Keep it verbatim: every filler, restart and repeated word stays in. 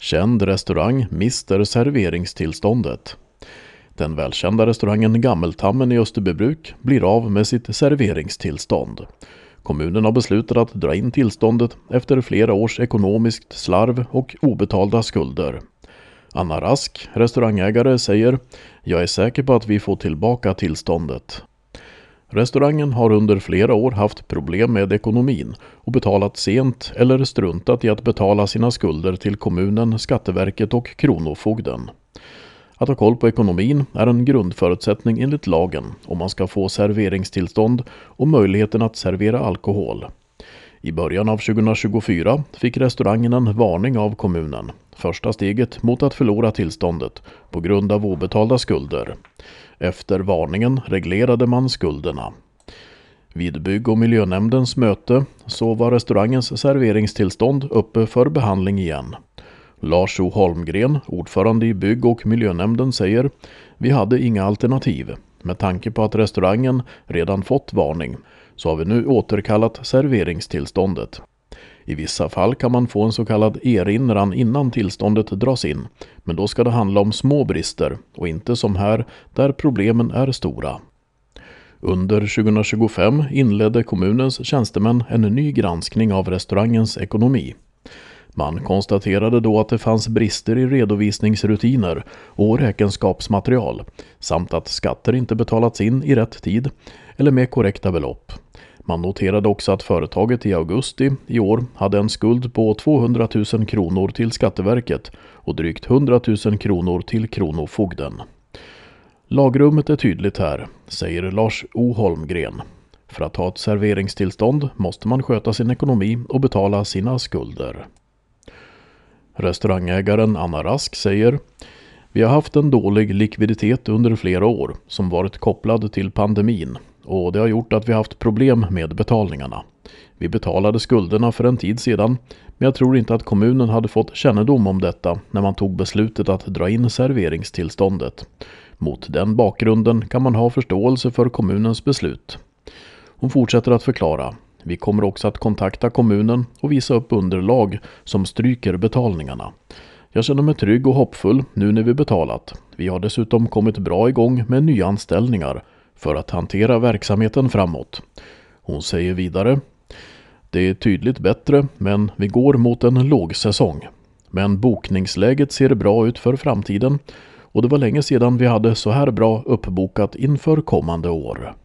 Känd restaurang mister serveringstillståndet. Den välkända restaurangen Gammeltammen i Österbybruk blir av med sitt serveringstillstånd. Kommunen har beslutat att dra in tillståndet efter flera års ekonomiskt slarv och obetalda skulder. Anna Rask, restaurangägare, säger: "Jag är säker på att vi får tillbaka tillståndet." Restaurangen har under flera år haft problem med ekonomin och betalat sent eller struntat i att betala sina skulder till kommunen, Skatteverket och Kronofogden. Att ha koll på ekonomin är en grundförutsättning enligt lagen om man ska få serveringstillstånd och möjligheten att servera alkohol. I början av tjugohundratjugofyra fick restaurangen en varning av kommunen, första steget mot att förlora tillståndet på grund av obetalda skulder. Efter varningen reglerade man skulderna. Vid bygg- och miljönämndens möte så var restaurangens serveringstillstånd uppe för behandling igen. Lars O. Holmgren, ordförande i bygg- och miljönämnden, säger: "Vi hade inga alternativ. Med tanke på att restaurangen redan fått varning så har vi nu återkallat serveringstillståndet. I vissa fall kan man få en så kallad erinran innan tillståndet dras in, men då ska det handla om små brister och inte som här där problemen är stora." Under tjugohundratjugofem inledde kommunens tjänstemän en ny granskning av restaurangens ekonomi. Man konstaterade då att det fanns brister i redovisningsrutiner och räkenskapsmaterial samt att skatter inte betalats in i rätt tid eller med korrekta belopp. Man noterade också att företaget i augusti i år hade en skuld på tvåhundratusen kronor till Skatteverket och drygt hundratusen kronor till Kronofogden. Lagrummet är tydligt här, säger Lars O. Holmgren. För att ha ett serveringstillstånd måste man sköta sin ekonomi och betala sina skulder. Restaurangägaren Anna Rask säger: "Vi har haft en dålig likviditet under flera år som varit kopplad till pandemin och det har gjort att vi har haft problem med betalningarna. Vi betalade skulderna för en tid sedan, men jag tror inte att kommunen hade fått kännedom om detta när man tog beslutet att dra in serveringstillståndet. Mot den bakgrunden kan man ha förståelse för kommunens beslut." Hon fortsätter att förklara: "Vi kommer också att kontakta kommunen och visa upp underlag som stryker betalningarna. Jag känner mig trygg och hoppfull nu när vi betalat. Vi har dessutom kommit bra igång med nyanställningar för att hantera verksamheten framåt." Hon säger vidare: "Det är tydligt bättre, men vi går mot en lågsäsong. Men bokningsläget ser bra ut för framtiden och det var länge sedan vi hade så här bra uppbokat inför kommande år."